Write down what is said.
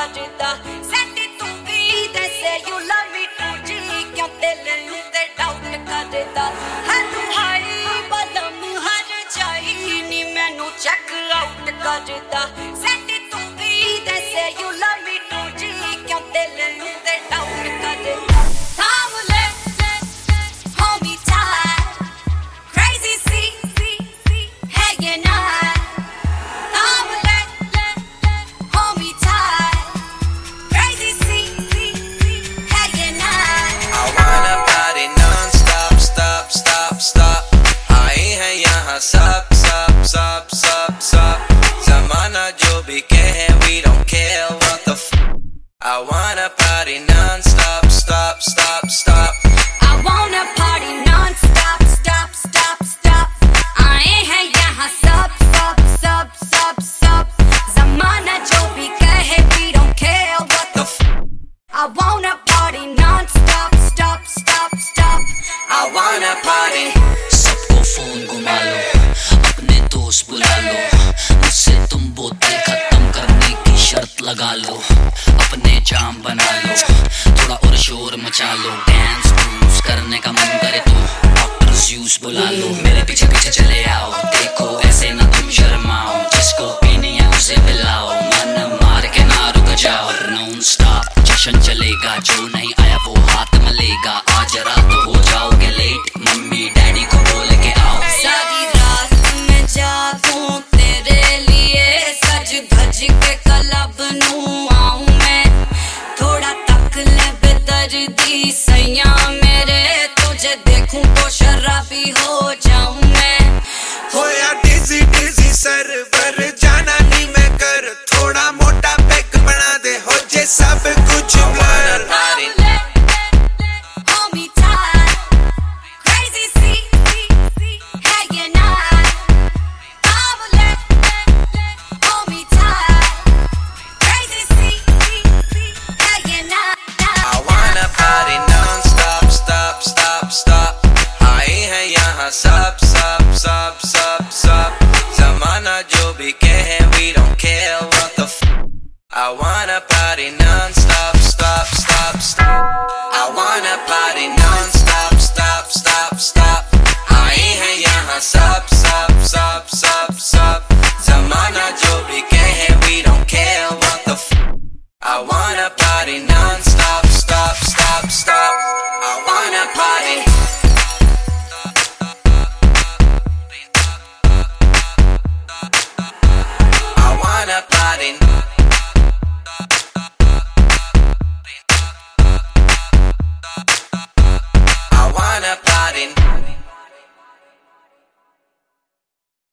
करदा सेट तू भी दसे यू लव मी टू जी क्यों दिल ते डाउट करदा हर हाई बदम हर जाई नी मैनू चेक आउट करदा सेट तू भी दसे यू लव मी टू जी क्यों दिल ते डाउट करदा थाम ले hold me tight crazy see है ये ना Sup ज़माना जो भी कहे we don't care what the I wanna party non-stop, stop I wanna party non-stop आए हैं यहाँ सब ज़माना जो भी कहे we don't care what the I wanna party non-stop I wanna party सबको फोन घुमा लो अपने दोस्त बुला लो मुझसे तुम बोतल खत्म करने की शर्त लगा लो अपने जाम बना लो थोड़ा और शोर मचा लो डांस क्रूज करने का मन करे तो डॉक्टर ज़्यूस बुला लो मेरे पीछे पीछे चले आओ देखो ऐसे ना तुम शर्माओ जिसको पीनी है उसे पिलाओ मन मार के ना रुक जाओ नॉन स्टॉप जश्न चलेगा जो नहीं आया वो हाथ मलेगा आज रात हो जाओगे लेट मम्मी डैडी को बोल के आओ सारी रात में जागूं तेरे लिए सज धज के क्लब नू आऊं मैं थोड़ा तक ले बेदर्दी सैया मेरे तुझे देखूं तो शराबी हो जाऊं मैं होया डिजी सरवर जाना नहीं मैं कर थोड़ा मोटा पैक बना दे हो जे सब कुछ मर सब ज़माना जो भी कहे we don't care what the I wanna party non-stop, stop I wanna party non-stop, stop आए हैं यहाँ सब ज़माना जो भी कहे we don't care what the I wanna party non-stop, stop I wanna party